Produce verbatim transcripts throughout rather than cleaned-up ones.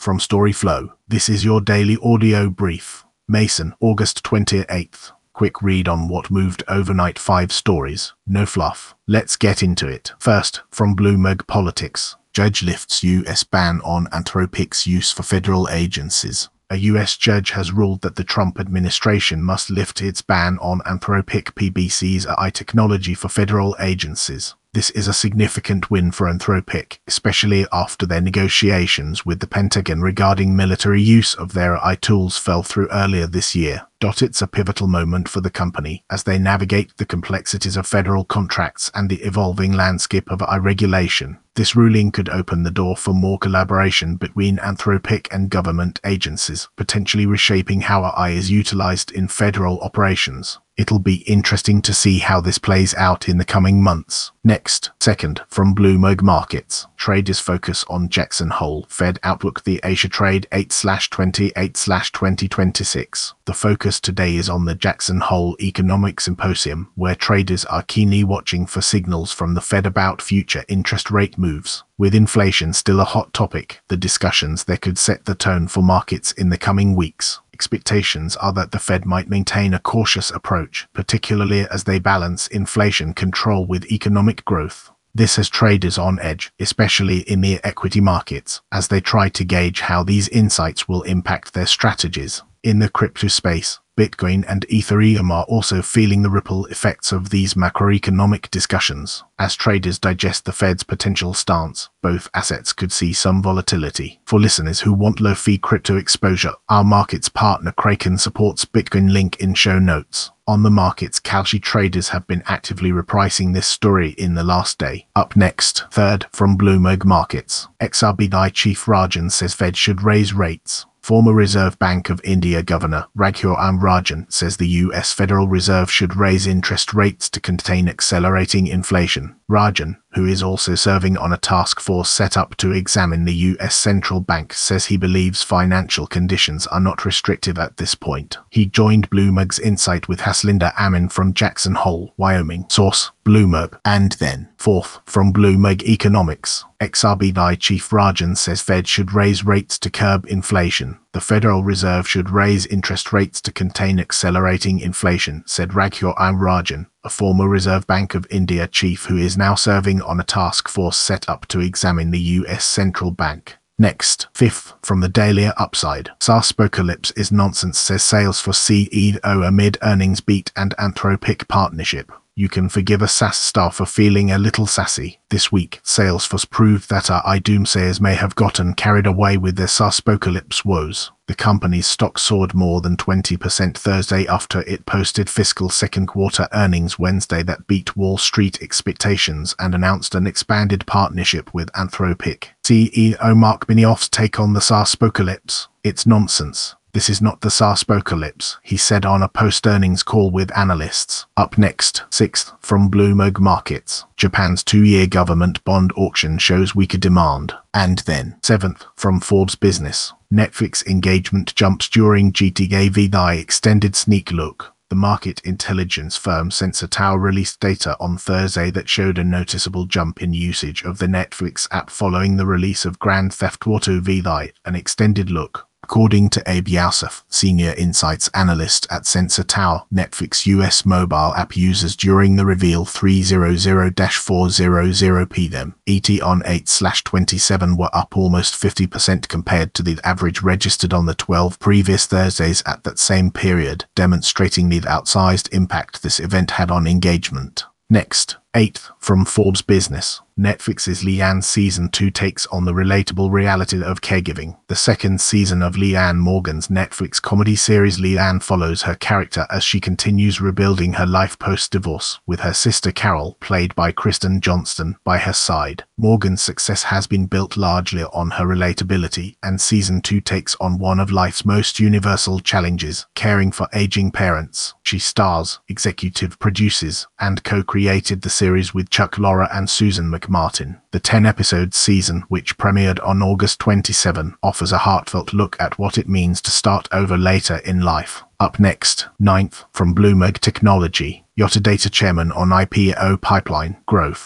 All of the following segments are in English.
from Storyflow, this is your daily audio brief. Mason, August twenty-eighth. Quick read on what moved overnight. Five stories, no fluff. Let's get into it. First, from Bloomberg Politics. Judge lifts U S ban on Anthropic's use for federal agencies. A U S judge has ruled that the Trump administration must lift its ban on Anthropic P B C's A I technology for federal agencies. This is a significant win for Anthropic, especially after their negotiations with the Pentagon regarding military use of their A I tools fell through earlier this year. It's a pivotal moment for the company as they navigate the complexities of federal contracts and the evolving landscape of A I regulation. This ruling could open the door for more collaboration between Anthropic and government agencies, potentially reshaping how A I is utilized in federal operations. It'll be interesting to see how this plays out in the coming months. Next, second, from Bloomberg Markets. Traders focus on Jackson Hole Fed Outlook. The Asia Trade eight twenty-eight twenty twenty-six. The focus today is on the Jackson Hole Economic Symposium, where traders are keenly watching for signals from the Fed about future interest rate moves. With inflation still a hot topic, the discussions there could set the tone for markets in the coming weeks. Expectations are that the Fed might maintain a cautious approach, particularly as they balance inflation control with economic growth. This has traders on edge, especially in the equity markets, as they try to gauge how these insights will impact their strategies. In the crypto space, Bitcoin and Ethereum are also feeling the ripple effects of these macroeconomic discussions. As traders digest the Fed's potential stance, both assets could see some volatility. For listeners who want low-fee crypto exposure, our markets partner Kraken supports Bitcoin. Link in show notes. On the markets, Kalshi traders have been actively repricing this story in the last day. Up next, third, from Bloomberg Markets. X R B I Chief Rajan says Fed should raise rates. Former Reserve Bank of India Governor Raghuram Rajan says the U S Federal Reserve should raise interest rates to contain accelerating inflation. Rajan, who is also serving on a task force set up to examine the U S central bank, says he believes financial conditions are not restrictive at this point. He joined Bloomberg's Insight with Haslinda Amin from Jackson Hole, Wyoming. Source: Bloomberg. And then, fourth, from Bloomberg Economics. X R B I Chief Rajan says Fed should raise rates to curb inflation. The Federal Reserve should raise interest rates to contain accelerating inflation, said Raghuram Rajan, a former Reserve Bank of India chief who is now serving on a task force set up to examine the U S central bank. Next, fifth, from the Daily Upside. SaaSpocalypse is nonsense, says Salesforce C E O amid earnings beat and Anthropic partnership. You can forgive a SaaS star for feeling a little sassy. This week, Salesforce proved that our doomsayers may have gotten carried away with their SaaSpocalypse woes. The company's stock soared more than twenty percent Thursday after it posted fiscal second quarter earnings Wednesday that beat Wall Street expectations and announced an expanded partnership with Anthropic. C E O Mark Benioff's take on the SaaSpocalypse: "It's nonsense. This is not the SaaSpocalypse," he said on a post-earnings call with analysts. Up next, sixth, from Bloomberg Markets. Japan's two-year government bond auction shows weaker demand. And then, seventh, from Forbes Business. Netflix engagement jumps during G T A V I extended sneak look. The market intelligence firm Sensor Tower released data on Thursday that showed a noticeable jump in usage of the Netflix app following the release of Grand Theft Auto V I, an extended look. According to Abe Yousef, senior insights analyst at Sensor Tower, Netflix U S mobile app users during the reveal three hundred to four hundred p m E T on eight twenty-seven were up almost fifty percent compared to the average registered on the twelve previous Thursdays at that same period, demonstrating the outsized impact this event had on engagement. Next, eighth, from Forbes Business. Netflix's Leanne Season two takes on the relatable reality of caregiving. The second season of Leanne Morgan's Netflix comedy series Leanne follows her character as she continues rebuilding her life post-divorce, with her sister Carol, played by Kristen Johnston, by her side. Morgan's success has been built largely on her relatability, and Season two takes on one of life's most universal challenges, caring for aging parents. She stars, executive produces, and co-created the series with Chuck Lorre and Susan McMartin. The ten-episode season, which premiered on August twenty-seventh, offers a heartfelt look at what it means to start over later in life. Up next, ninth, from Bloomberg Technology. Yotta Data chairman on I P O pipeline growth.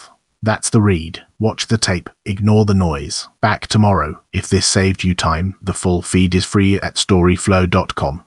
That's the read. Watch the tape. Ignore the noise. Back tomorrow. If this saved you time, the full feed is free at storyflow dot com.